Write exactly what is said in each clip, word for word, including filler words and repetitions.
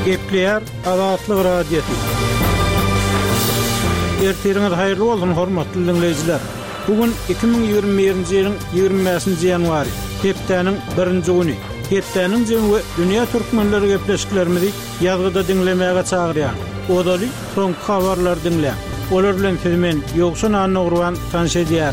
Gepleyer Azatlyk radiosu. Erteriňiz haýyrly bolsun hormatly dinleýijiler. Bugün iki bin ýygrimi birinji ýylyň ýygrimi ýanwary, hepdeniň birinji güni. Hepdeniň jemgy dünýä türkmenleri gepleşiklerimizi ýazgyda dinlemäge çagyrýar. Odaly soňky habarlar dinleýär. Olar bilen filmen ýoksa nany urwan tanşedýär.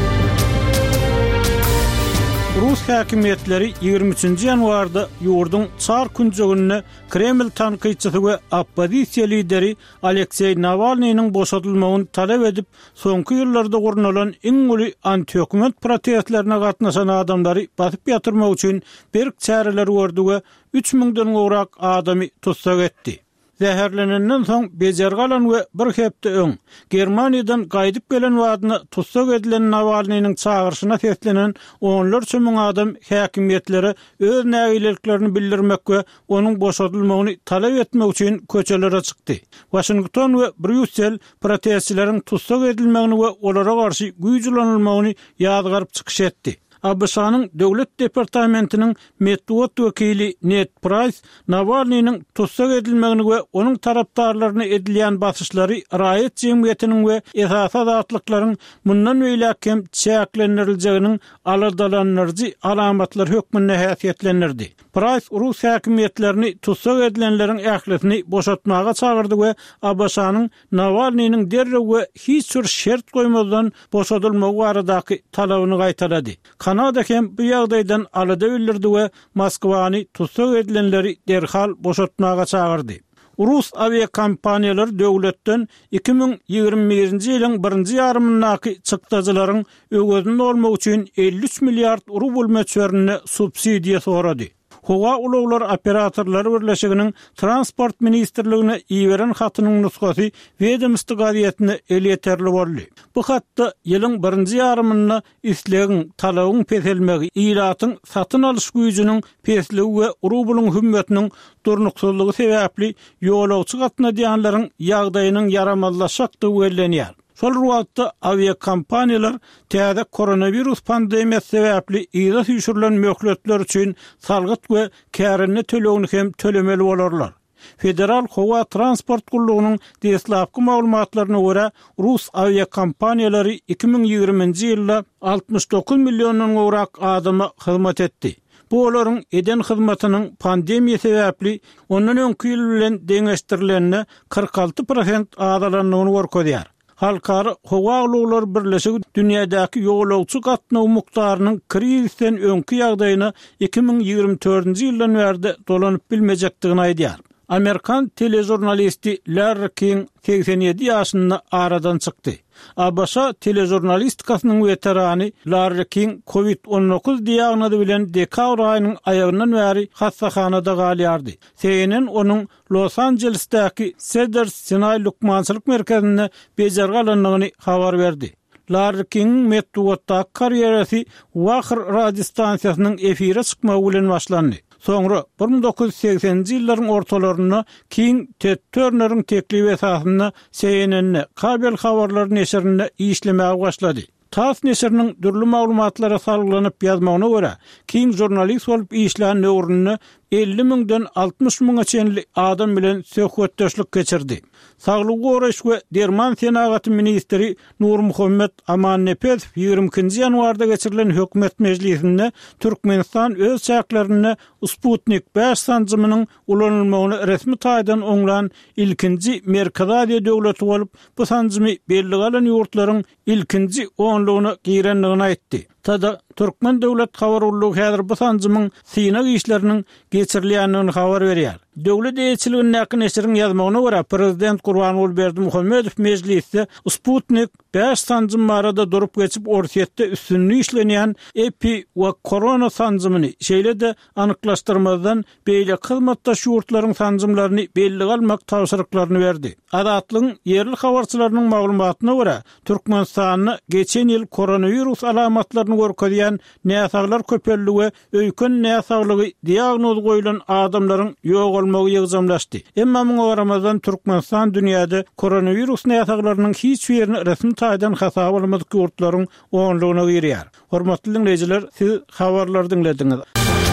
Rus häkimetleri ýygrimi üçinji ýanwarda ýurdun çar künjegini Kreml tanqyçysy we oppozisiýa lideri Aleksey Navalnyň boşadylmagyny talap edip, soňky ýyllarda gurnulan iň uly anti-hökümet protestlerine gatnaşan adamlary basyp ýatyrmak üçin berk çäreler gördi we üç miňden gowrak adamy tutsak etdi. Zäherlenenden soň bejergalan we bir hepde öň Germaniýadan gaýdyp gelen wadyny tutsak edilen Navalnyň çağırşyna seslenen onlarça müň adam häkimetlere öz nägiliklerini bildirmek we onuň boşadylmagyny talap etmek üçin köçelere çykdy. Washington we Brüssel protestçileriň tutsak edilmegini we olara garşy güýjlenilmegini ýadgaryp çykyş etdi. A B S-nyň Döwlet Departamentiniň Medwat wekili Ned Price, Navalnyň tutsak edilmegini we onuň tarapdarlaryna edilýän basyşlary raýat jemgyýetiniň we esas azatlyklaryň mundan beýlekem çäklendirilýändigini aladalanyrjy alamatlar hökmünde häsiýetlendirdi. Price Rus häkimetlerini tutsak edilenleriň ählisini boşatmaga çagyrdy we A B S-nyň Navalnyň derrew we hiç bir şert goýmadan boşadylmagy baradaky talabyny gaýtarady. Kanada hem bu ýagdaýdan alada bildirdi we Moskwany tutsak edilenleri derhal boşatmaga çagyrdy. Rus aviakompaniýalary döwletden iki bin ýygrimi birinji ýylyň birinji ýarymyndaky çykdagylaryň öwgözünde bolmak üçin elli üç milliard rubl meçberini subsidiýa sorady. Howa ulaglar operatorlary birleşiginiň transport ministrligine iýeren hatynyň nusgasy Wedemstwo gazetine elýeterli boldy. Bu hatda ýylyň birinji ýarymynda islegiň talabyň peselmegi, ýylatyň satyn alyş güýjüniň pesligi we rublyň hümmetiniň durnuksyzlygy sebäpli ýolagçy gatna diýanlaryň ýagdaýynyň yaramazlaşykdygy bellenýär. Şol wagtda aviakompaniýalar täze koronavirus pandemiýasy sebäpli ýyla süýşürilen möhletler üçin salgyt we kärini tölegini hem tölemeli bolarlar. Federal Howa Transport Gullugynyň deslapky maglumatlaryna görä, Rus aviakompaniýalary iki bin ýygrimiňji ýylda altmış dokuz millionyň gowrak adama hyzmat etdi. Bu olaryň eden hyzmatynyň pandemiýa sebäpli ondan öňki ýyl bilen deňeşdirilenine kırk altı prosent azalanyny görkezýär. Halkara Howa ulaglar birleşigi dünýädäki ýolagçy gatnaw mukdarynyň krizisten öňki ýagdaýyna iki bin ýygrimi dördünji ýyldan beri dolanyp bilmejekdigini aýdýar. Amerikan telejurnalisti Larry King seksen ýedi ýaşynda aradan çykdy. A B S telejurnalistikasynyň veterany Larry King covid on dokuz diýagnozy bilen dekabr aýynyň aýagyndan beri hastahanada galýardy. C N N onuň Los Angeles'däki Cedars-Sinai Lukmançylyk merkezine bejergalandygyny habar berdi. Larry King Medwatda karýerasy Wachar radio stansiýasynyň efire çykmagy bilen başlandy. Soňra bir bin dokuz yüz seksenji ýyllaryň ortalaryna King Ted Turner'ın teklibi esasında C N N'ne kabel habarlar neşrinde işlemäge başlady. T A S S neşriniň dürli maglumatlara salgylanyp ýazmagyna görä, King jurnalist bolup işlän öwrüne elli miňden altmış miňe çenli adam bilen söhbetdeşlik geçirdi. Saglyk goraş we Derman Senagaty ministri Nurmuhammed Amannepet ýygrimi ikinji ýanwarda geçirilen hökümet mejlisinde Türkmenistan öz çäklerini Sputnik beş sanjymynyň ulanylmagyny resmi taýdan oňlan ilkinji Merkez Aziýa döwleti bolup, bu sanjymy belli galan ýurtlaryň ilkinji onlugyny girendigini aýtdy. Tada Türkmen döwlet habarullugy häzir bu sanjymyň synag işleriniň geçirilýändigini habar berýär. Döwlet eýçiliginiň näkin eşiriň ýazmagyna görä, prezident Gurbanguly Berdimuhammedow mejlisde Sputnik beş sanjym arada durup geçip orsiýetde üstünlüği işlenýän epi we korona sanjymyny şeýle-de anyklaşdyrmadan beýle hyzmatdaş ýurtlaryň sanjymlaryny belli galmak tawsyrlyklaryny berdi. Azatlygyň yerli habarçylarynyň maglumatyna görä, Türkmenistanyň geçen ýyl koronavirus alamatlaryny görkezýän näsaglar köpelli we öýkün näsaglygy diagnoz goýulan adamlaryň ýok bolmagy ýygzamlaşdy. Emma muňa garamazdan Türkmenistan dünýäde koronavirus näsaglarynyň hiç birini resmi taýdan hasap almadyk ýurtlaryň onlugyna girýär. Hormatly dinleýijiler, siz habarlar dinlediňiz.